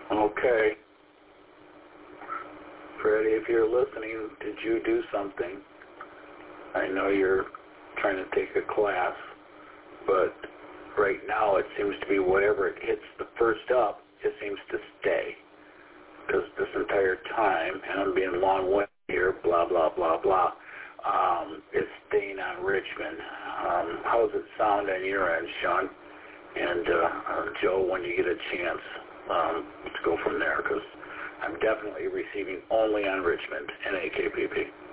Okay. Freddie, if you're listening, did you do something? I know you're trying to take a class, but right now it seems to be whatever it hits the first up, it seems to stay. Because this entire time, and I'm being long-winded here, blah, blah, blah, blah, it's staying on Richmond. How's it sound on your end, Sean? And Joe, when you get a chance, let's go from there, because I'm definitely receiving only on Richmond and AKPP.